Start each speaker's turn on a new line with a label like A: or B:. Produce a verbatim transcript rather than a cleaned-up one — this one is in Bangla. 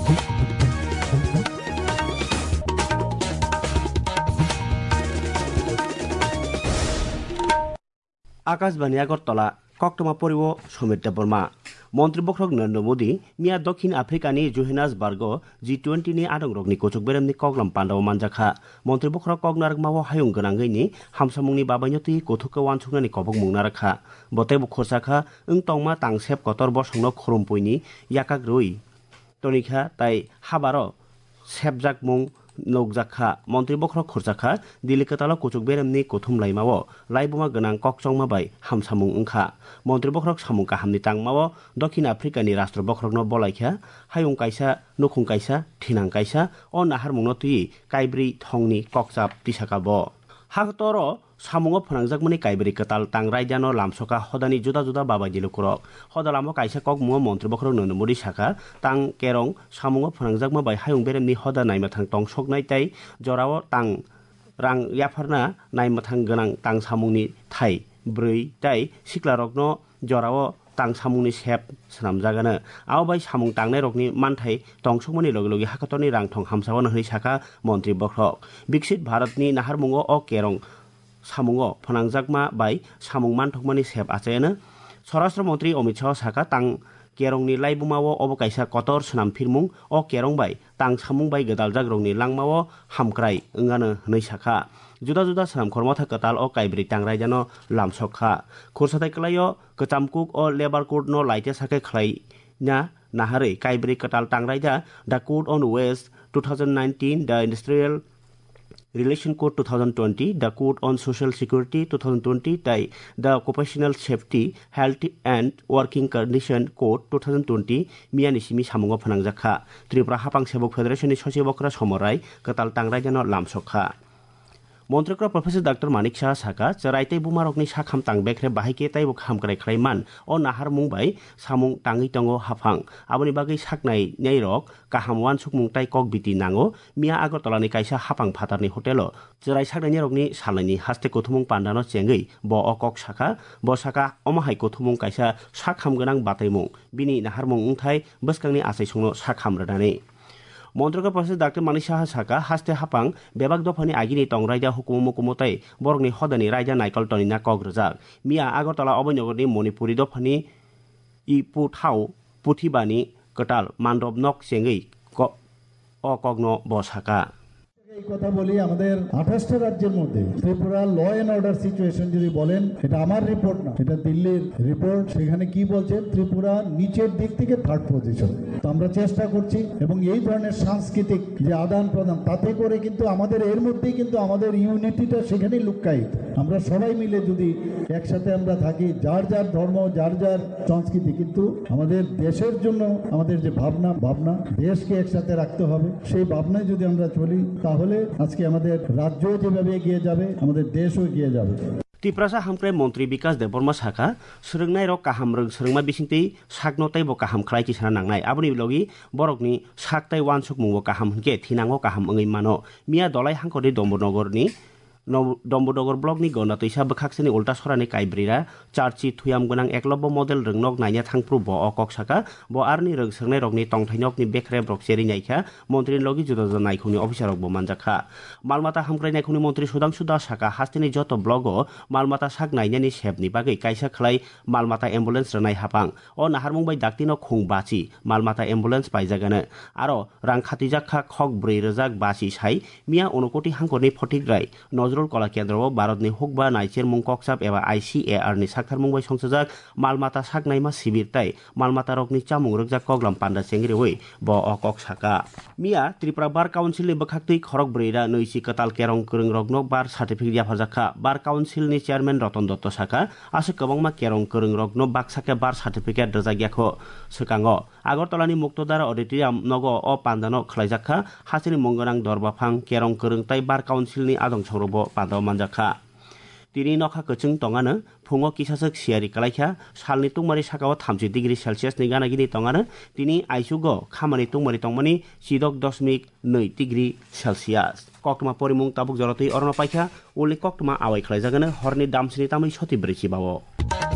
A: আকাশবাণী আগরতলা কক্টমা পরিব সমিত বর্মা মন্ত্রী বখরক নরেন্দ্র মোদী মিয়া দক্ষিণ আফ্রিকানি জোহেনাসবার্গ জি টুয়েন্টি नि आदं रगनि कोचक बेरामनि कगलाम पान्डाव मानजाखा मन्त्री बखरक कगनारक मावो हायुं गोनांगैनि हामसामुंनि बाबायनति गथुखौ वानसुंनानि कबक मुंनारखा बतेबो खरसाखा ओं तंमा तांसेब कतर बसंनो खरमपुइनि याकाक रुइ तनिखा ताइ हाबारो सेबजाक मुं नौजाखा मन्त्री बखरक खरसाखा दिल्ली कताला कोचक बेरामनि कोथुम लाइमावो लाइबुमा गोनां ककचंमा बाय हामसामुं ओंखा मन्त्री बखरक सामुं काहामनि तांमावो दक्षिण आफ्रिकानि राष्ट्र बखरकनो बलाइखा हायुं काइसा नखुं काइसा थिनां काइसा अ नाहारमुंनो तुइ काइब्रि थंनि ककचाप तिसाकाबो हागतरो सामुंगो फोनांजाकमनि काइब्रि कताल तां रायजानो लामसका हदानि जुदा जुदा बाबाय दिलुकरक हदालामो काइसा कक मुङो मन्त्री बखरक नरेन्द्र मोदी साखा तां केरं सामुंगो फोनांजाकमा बाय हायुं बेरामनि हदा नायमाथां टं सकनाय ताइ जराव तां रां याफारना नायमाथां गोनां तां सामुंनि थाइ ब्रै ताइ सिक्लारकनो जराव तां सामुंनि सेब सनामजागानो आव बाय सामुं तांनाय रकनि मानथाइ टंसकमनि लगे लगे हाकतनि रां थं हामसावानो हनै साखा मन्त्री बखरक विकसित भारतनि नाहारमुङो अ केरं सामुंगो फोनांजाकमा बाय सामुं मानथकमानि सेब आचायानो स्वराष्ट्र मन्त्री अमित शाह साखा तां केरंनि लाइबुमावो अबकाइसा कतर सनामफिरमुं अ केरं बाय तां सामुं बाय गदालजाक रंनि लांमावो हामक्राय ओंगानो हनै साखा जुदा जुदा सनाम खरमाथा कताल अ काइब्रि तांरायजानो लामसखा खुरसाथाय कलायो कचामकुक अ लेबार कोर्ट नो लाइटे साके खलाइना नाहारै काइब्रि कताल तांरायजा the code on wages two thousand nineteen the industrial Relation Code twenty twenty, the Code on Social Security twenty twenty, the Occupational Safety, Health and Working Condition Code twenty twenty, Miyani Simi Samungo Panangzaka, Tripura Hapang Sebok Federation is Sosibokra Somorai, Katal Tangrajano Lamsokha. मन्त्रीक्र प्रोफेसर डाक्टर मानिक शाह साका चराइतै बुमारकनि साखाम तां बेख्रे बाहायके ताइबो खामक्राय ख्रायमान अ नाहार मुंबाय सामुं ताङै तंगो हाफां आबनि बागै साकनाय नायरक काहाम वान सुकमुं ताइ कक बिति नांगो मिया आगरतलानि काइसा हाफां फातारनि हटेल चराइ साकनाय रकनि सालनि हास्ते कोथुमुं पान्डानो चेंगै ब अकक साका ब साका अमाहाय कोथुमुं काइसा साखाम गोनां बातैमुं बिनि नाहार मुं उंथाय बसकांनि आसाय संनो साखाम रदानै मन्त्रीका प्रोफेसर डाक्टर मानिक शाह साका हास्ते हापां बेबाक दफानि आगिनि टं रायजा हुकुम मुकुमताय बरगनि हदानि रायजा नायकल टनिना कग्रजाक मिया आगरतला अभयनगरनि मणिपुरी दफानि इपु थाव पुथिबानि कटाल मानरब नक सेंगै अ कग्न बसाका
B: এই কথা বলি আমাদের আঠাশটা রাজ্যের মধ্যে Tripura law and order situation যদি বলেন এটা আমার রিপোর্ট না এটা দিল্লির রিপোর্ট সেখানে কি বলছে ত্রিপুরা নিচের দিক থেকে থার্ড পজিশন তো আমরা চেষ্টা করছি এবং এই ধরনের সাংস্কৃতিক যে আদান প্রদান তাতে করে কিন্তু আমাদের এর মধ্যেই কিন্তু আমাদের ইউনিটিটা সেখানেই লুকায়িত আমরা সবাই মিলে যদি একসাথে আমরা থাকি যার যার ধর্ম যার যার সংস্কৃতি কিন্তু আমাদের দেশের জন্য আমাদের যে ভাবনা ভাবনা দেশকে একসাথে রাখতে হবে সেই ভাবনায় যদি আমরা চলি তাহলে আজকে আমাদের রাজ্য যেভাবে এগিয়ে যাবে আমাদের দেশও এগিয়ে যাবে
A: ত্রিপুরা হামক্রাই মন্ত্রী বিকাশ দেববর্মা সাখা সুরংনাই রক কাহাম রং সুরংमा बिसिंतै साकनोतै बो काहाम खलाइति साना नांनाय आबनि लगी बरकनि साकतै वानसुक मुंबो काहाम हनके थिनांगो काहाम ओंगै मानो मिया दलाय हांखरि दम्बनगरनि दम्बनगर ब्लकनि गनातैसा बखाक्सनि उल्टा सरानि काइब्रिरा चार्चि थुयाम गोनां एकलब्य मडेल रोंनक नायना थांप्रु ब अकक साका ब आरनि रोंसोंनाय रकनि टंथाइनकनि बेख्रे ब्रकसेरि नायखा मन्त्रीनि लगी जुदा जुदा नायखौनि अफिसारक ब मानजाखा मालमाता हामक्राय नायखौनि मन्त्री सुदांशु दास साका हास्तिनि जत ब्लगो मालमाता साक नायनानि सेबनि बागै काइसा खलाय मालमाता एम्बुलेन्स रनाय हापां अ नाहारमुंबाय दाक्तिनो खुं बाचि मालमाता एम्बुलेन्स पाइजागानो आरो रां खातिजाखा खक ब्रै रोजाक बाचि साइ मिया उनकोटि हांखरनि फटिग्राय नजर कला केन्द्र भारतनि हुकबा नाइचेर मुं कक्साप एबा आईसीएआर नि साखार मुंबाय संसजाक मालमाता साकनायमा शिबिरताय मालमाता रकनि चामुं रगजाक कगलाम पान्डा सेंग्रेवै ब अकक साका मिया त्रिपुरा बार काउन्सिलनि बखाक्तै खरक ब्रैरा नैसि कताल केरं करं रगनक बार सार्टिफिकेट याफाजाखा बार काउन्सिलनि चेयारमेन रतन दत्त साका आसे गोबांमा केरं करं रगनो बाक्साके बार सार्टिफिकेट रजागियाखो सोकांगो आगरतलानि मुक्तदार अडिटोरियाम नगो अ पान्डानो खलायजाखा हासिनि मंगनां दरबाफां केरं करंताय बार काउन्सिलनि आदं संरबो पान्डाव मानजाखा तिनि नखा कचुं टंगानो फुङो किसासक सियारि कलाइखा सालनि तुंमारि साकाव थामजि डिग्री सेलसियास नि गानागिनि टंगानो तिनि आइसुगो खामानि तुंमारि टंमानि सिदक दशमिक नै डिग्री सेलसियास कक्टमा परिमुं ताबुक जरतै अरन पाइखा उलि कक्टमा आवाय खलायजागानो हरनि दामसिनि तामै सति ब्रैसि बावो।